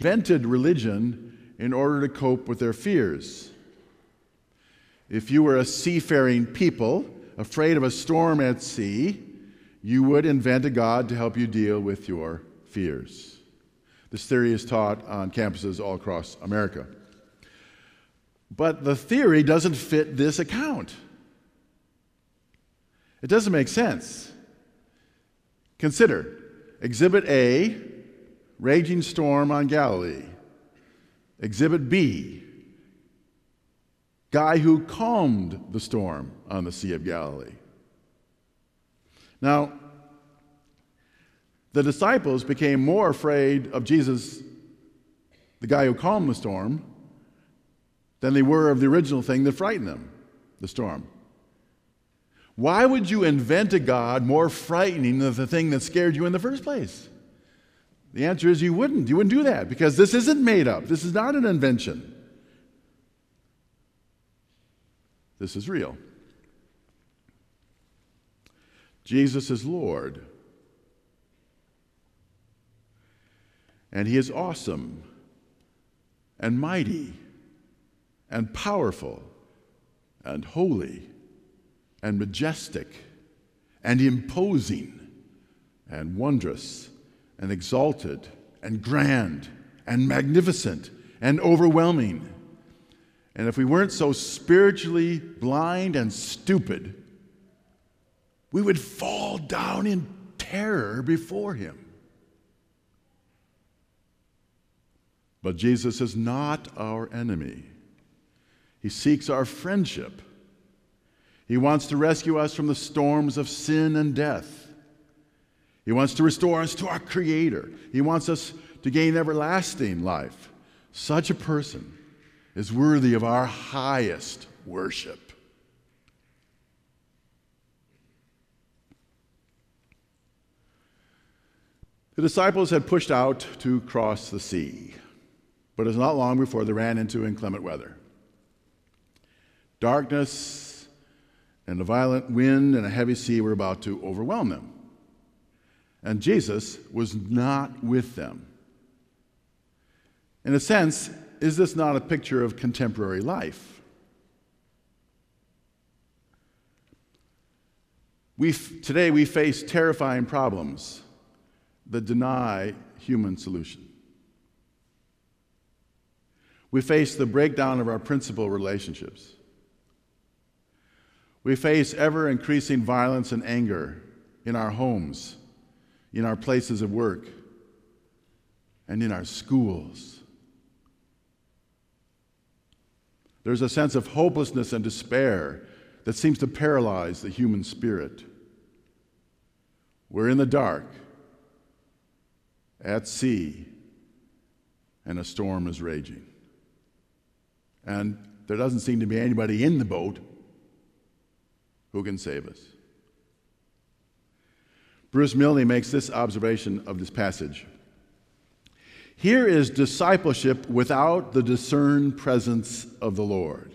invented religion in order to cope with their fears. If you were a seafaring people afraid of a storm at sea, you would invent a god to help you deal with your fears. This theory is taught on campuses all across America. But the theory doesn't fit this account. It doesn't make sense. Consider Exhibit A, raging storm on Galilee. Exhibit B, guy who calmed the storm on the Sea of Galilee. Now, the disciples became more afraid of Jesus, the guy who calmed the storm, than they were of the original thing that frightened them, the storm. Why would you invent a God more frightening than the thing that scared you in the first place? The answer is you wouldn't. You wouldn't do that because this isn't made up. This is not an invention. This is real. Jesus is Lord. And he is awesome and mighty and powerful and holy and majestic and imposing and wondrous and exalted and grand and magnificent and overwhelming. And if we weren't so spiritually blind and stupid, we would fall down in terror before him. But Jesus is not our enemy. He seeks our friendship. He wants to rescue us from the storms of sin and death. He wants to restore us to our Creator. He wants us to gain everlasting life. Such a person is worthy of our highest worship. The disciples had pushed out to cross the sea, but it was not long before they ran into inclement weather. Darkness and a violent wind and a heavy sea were about to overwhelm them. And Jesus was not with them. In a sense, is this not a picture of contemporary life? Today we face terrifying problems that deny human solution. We face the breakdown of our principal relationships. We face ever-increasing violence and anger in our homes, in our places of work, and in our schools. There's a sense of hopelessness and despair that seems to paralyze the human spirit. We're in the dark, at sea, and a storm is raging. And there doesn't seem to be anybody in the boat who can save us. Bruce Milne makes this observation of this passage. Here is discipleship without the discerned presence of the Lord.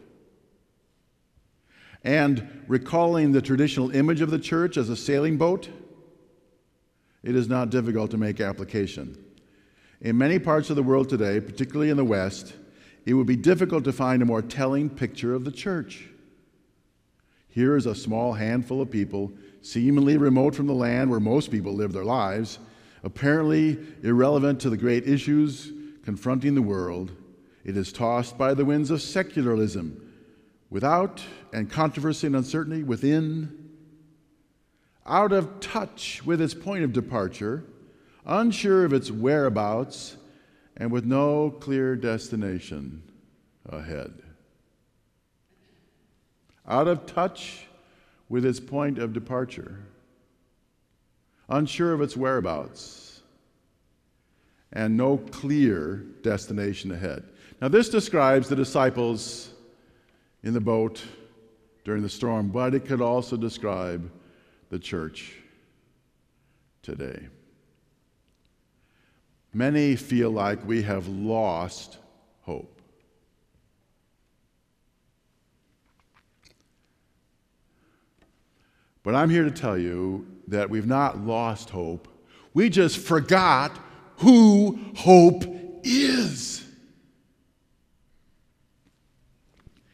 And recalling the traditional image of the church as a sailing boat, it is not difficult to make application. In many parts of the world today, particularly in the West, it would be difficult to find a more telling picture of the church. Here is a small handful of people, seemingly remote from the land where most people live their lives, apparently irrelevant to the great issues confronting the world. It is tossed by the winds of secularism, without, and controversy and uncertainty within, out of touch with its point of departure, unsure of its whereabouts, and with no clear destination ahead. Out of touch with its point of departure, unsure of its whereabouts, and no clear destination ahead. Now, this describes the disciples in the boat during the storm, but it could also describe the church today. Many feel like we have lost hope. But I'm here to tell you that we've not lost hope. We just forgot who hope is.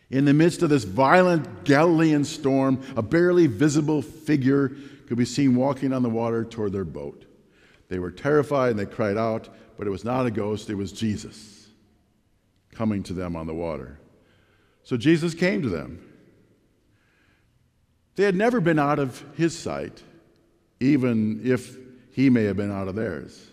In the midst of this violent Galilean storm, a barely visible figure could be seen walking on the water toward their boat. They were terrified and they cried out, but it was not a ghost, it was Jesus coming to them on the water. So Jesus came to them. They had never been out of his sight, even if he may have been out of theirs.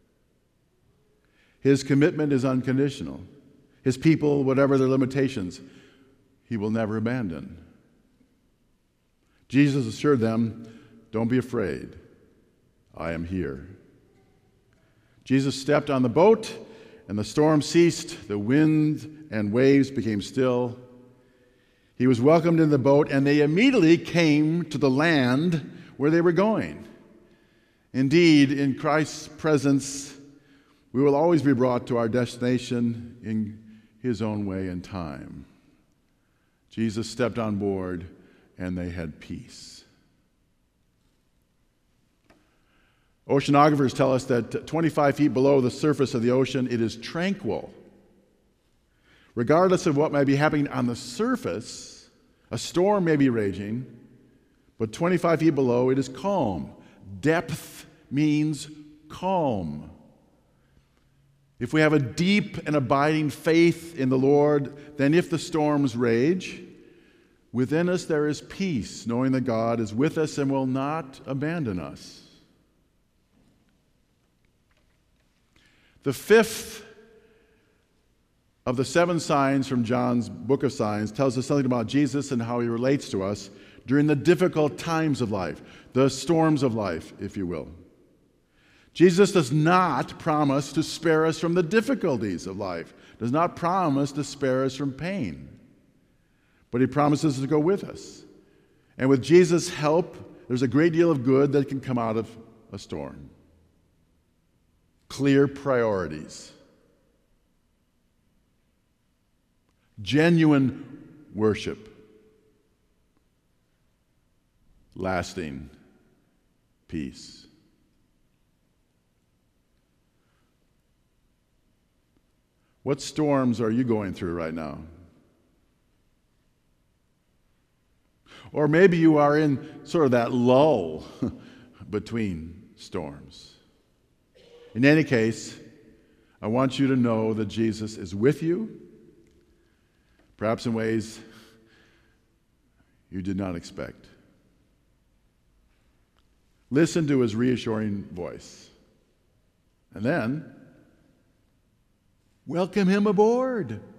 His commitment is unconditional. His people, whatever their limitations, he will never abandon. Jesus assured them, "Don't be afraid. I am here." Jesus stepped on the boat, and the storm ceased. The wind and waves became still. He was welcomed in the boat, and they immediately came to the land where they were going. Indeed, in Christ's presence, we will always be brought to our destination in his own way and time. Jesus stepped on board, and they had peace. Oceanographers tell us that 25 feet below the surface of the ocean, it is tranquil. Regardless of what may be happening on the surface, a storm may be raging, but 25 feet below, it is calm. Depth means calm. If we have a deep and abiding faith in the Lord, then if the storms rage, within us there is peace, knowing that God is with us and will not abandon us. The fifth of the 7 signs from John's book of signs tells us something about Jesus and how he relates to us during the difficult times of life, the storms of life, if you will. Jesus does not promise to spare us from the difficulties of life, does not promise to spare us from pain, but he promises to go with us. And with Jesus' help, there's a great deal of good that can come out of a storm. Clear priorities. Genuine worship. Lasting peace. What storms are you going through right now? Or maybe you are in sort of that lull between storms. In any case, I want you to know that Jesus is with you, perhaps in ways you did not expect. Listen to his reassuring voice. And then, welcome him aboard.